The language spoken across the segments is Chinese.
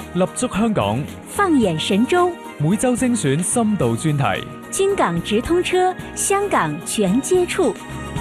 立足香港， 放眼神州， 每周精選深度專題， 京港直通車，香港全接觸。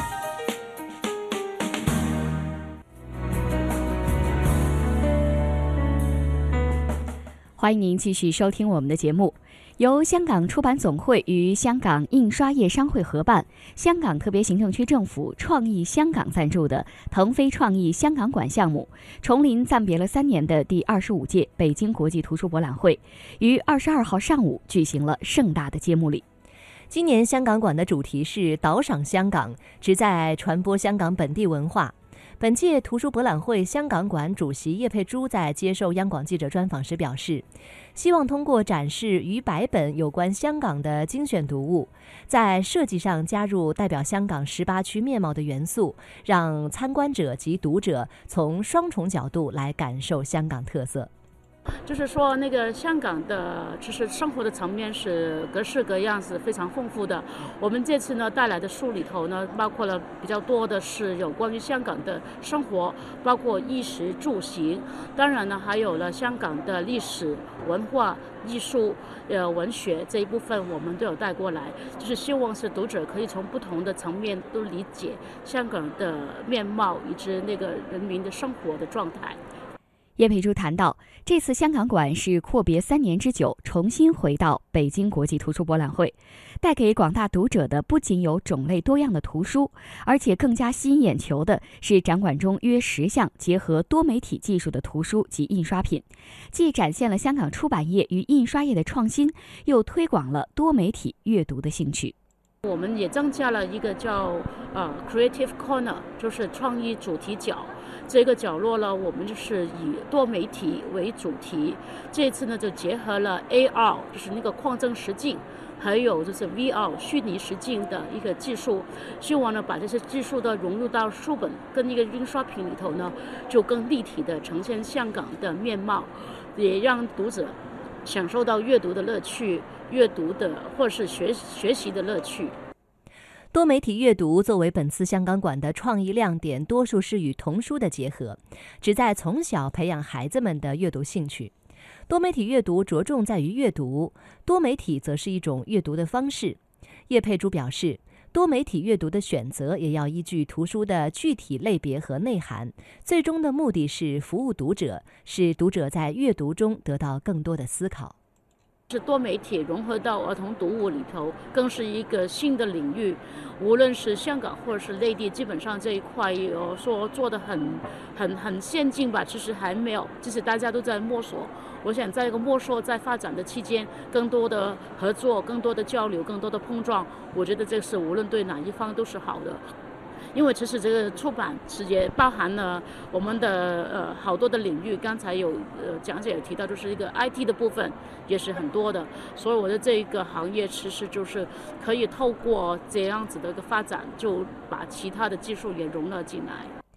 欢迎您继续收听我们的节目。由香港出版总会与香港印刷业商会合办，香港特别行政区政府创意香港赞助的腾飞创意香港馆项目，重临暂别了3年的第25届北京国际图书博览会，于22号上午举行了盛大的揭幕礼。 今年香港馆的主题是导赏香港，旨在传播香港本地文化。本届图书博览会香港馆主席叶佩珠在接受央广记者专访时表示，希望通过展示逾100本有关香港的精选读物，在设计上加入代表香港18区面貌的元素，让参观者及读者从双重角度来感受香港特色。 就是说那个香港的就是生活的层面是各式各样，是非常丰富的。我们这次呢带来的书里头呢，包括了比较多的是有关于香港的生活，包括衣食住行，当然呢还有了香港的历史文化艺术文学这一部分我们都有带过来，就是希望是读者可以从不同的层面都理解香港的面貌以及那个人民的生活的状态。 叶佩珠谈到，这次香港馆是阔别3年之久，重新回到北京国际图书博览会，带给广大读者的不仅有种类多样的图书，而且更加吸引眼球的是展馆中约10项结合多媒体技术的图书及印刷品，既展现了香港出版业与印刷业的创新，又推广了多媒体阅读的兴趣。 我们也增加了一个叫Creative Corner， 就是创意主题角。这个角落呢，我们就是以多媒体为主题。这次呢，就结合了 AR， 就是那个扩增实境，还有就是 VR 虚拟实境的一个技术，希望呢把这些技术的融入到书本跟一个印刷品里头呢，就更立体的呈现香港的面貌，也让读者享受到阅读的乐趣，阅读的或是学习的乐趣。 多媒体阅读作为本次香港馆的创意亮点，多数是与童书的结合，旨在从小培养孩子们的阅读兴趣。多媒体阅读着重在于阅读，多媒体则是一种阅读的方式。叶佩珠表示，多媒体阅读的选择也要依据图书的具体类别和内涵，最终的目的是服务读者，使读者在阅读中得到更多的思考。 是多媒体融合到儿童读物里头，更是一个新的领域。无论是香港或者是内地，基本上这一块有说做得很先进吧，其实还没有，即使大家都在摸索。我想在一个摸索在发展的期间，更多的合作，更多的交流，更多的碰撞，我觉得这是无论对哪一方都是好的。因为其实这个出版也包含了我们的好多的领域，刚才有讲解有提到，就是一个 IT 的部分也是很多的，所以我的这个行业其实就是可以透过这样子的一个发展，就把其他的技术也融了进来。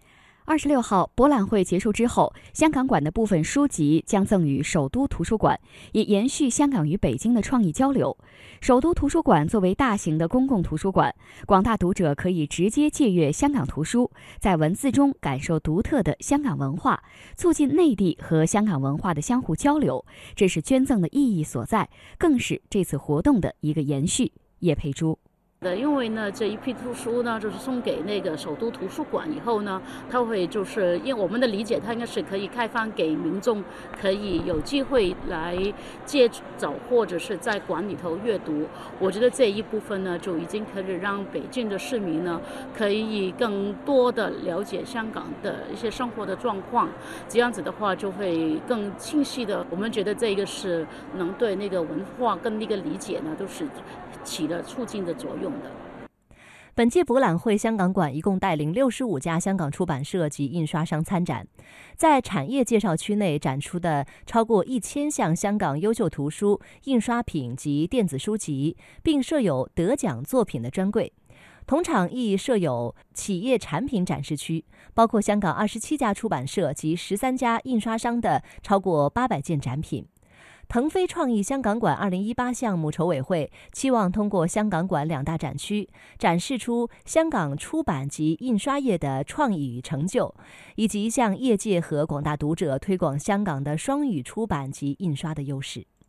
26号博览会结束之后，香港馆的部分书籍将赠予首都图书馆，以延续香港与北京的创意交流。首都图书馆作为大型的公共图书馆，广大读者可以直接借阅香港图书，在文字中感受独特的香港文化，促进内地和香港文化的相互交流，这是捐赠的意义所在，更是这次活动的一个延续。叶佩珠因为呢，这一批图书呢，就是送给那个首都图书馆以后呢，它会就是因为我们的理解，它应该是可以开放给民众，可以有机会来借走或者是在馆里头阅读。我觉得这一部分呢，就已经可以让北京的市民呢，可以更多的了解香港的一些生活的状况。这样子的话，就会更清晰的。我们觉得这个是能对那个文化跟那个理解呢，都是起了促进的作用。 本届博览会香港馆一共带领65家香港出版社及印刷商参展，在产业介绍区内展出的超过1000项香港优秀图书、印刷品及电子书籍，并设有得奖作品的专柜。同场亦设有企业产品展示区，包括香港27家出版社及13家印刷商的超过800件展品。 腾飞创意香港馆2018项目筹委会期望通过香港馆2大展区，展示出香港出版及印刷业的创意与成就，以及向业界和广大读者推广香港的双语出版及印刷的优势。